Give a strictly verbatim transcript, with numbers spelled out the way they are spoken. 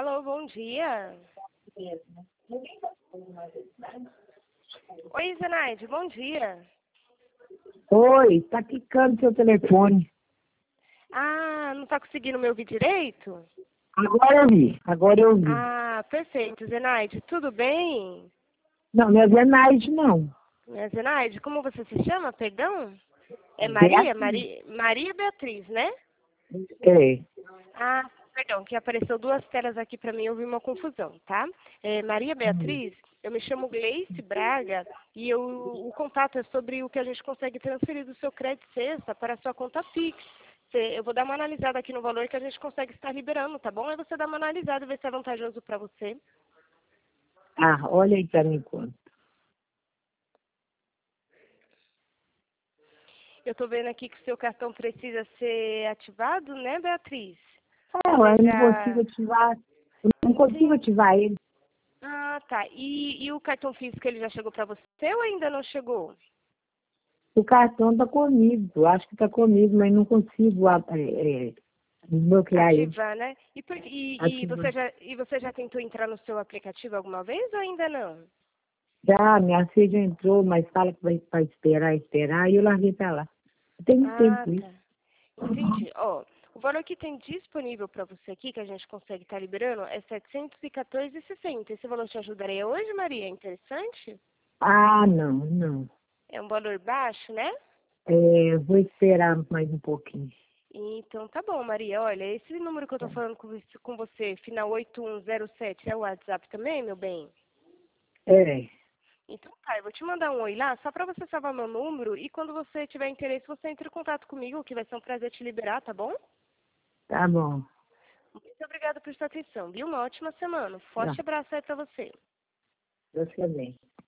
Alô, bom dia. Oi, Zenaide, bom dia. Oi, tá quicando seu telefone. Ah, não tá conseguindo me ouvir direito? Agora eu vi, agora eu vi. Ah, perfeito, Zenaide, tudo bem? Não, não é Zenaide, não. É, Zenaide, como você se chama, perdão? É Maria? Beatriz. Maria, Maria Beatriz, né? É. Ah, perdão, que apareceu duas telas aqui para mim, houve uma confusão, tá? É, Maria Beatriz, eu me chamo Gleice Braga e eu, o contato é sobre o que a gente consegue transferir do seu crédito sexta para a sua conta Pix. Cê- Eu vou dar uma analisada aqui no valor que a gente consegue estar liberando, tá bom? Aí você dá uma analisada e vê se é vantajoso para você. Ah, olha aí pra mim quanto. Eu tô vendo aqui que o seu cartão precisa ser ativado, né, Beatriz? Ah, Você eu não consigo já... ativar, eu não consigo Sim. ativar ele. Ah, tá. E, e o cartão físico, ele já chegou para você ou ainda não chegou? O cartão tá comigo, eu acho que tá comigo, mas não consigo ah, é, é, desbloquear ele. Ativar, né? E, por- e, e Ativar. você já, e você já tentou entrar no seu aplicativo alguma vez ou ainda não? Já, minha filha já entrou, mas fala que vai, vai esperar, esperar, e eu larguei pra lá. Tem muito Ah, tempo isso. tá. Entendi. Ó, o valor que tem disponível para você aqui, que a gente consegue estar liberando, é setecentos e quatorze reais e sessenta centavos. Esse valor te ajudaria hoje, Maria? É interessante? Ah, não, não. É um valor baixo, né? É, vou esperar mais um pouquinho. Então tá bom, Maria. Olha, esse número que eu tô falando com você, com você, final oito um zero sete, é o WhatsApp também, meu bem? É, Então tá, eu vou te mandar um oi lá, só para você salvar meu número e quando você tiver interesse, você entre em contato comigo, que vai ser um prazer te liberar, tá bom? tá bom. Muito obrigada por sua atenção, viu? Uma ótima semana. Tá. Forte abraço aí para você. Deus que bem.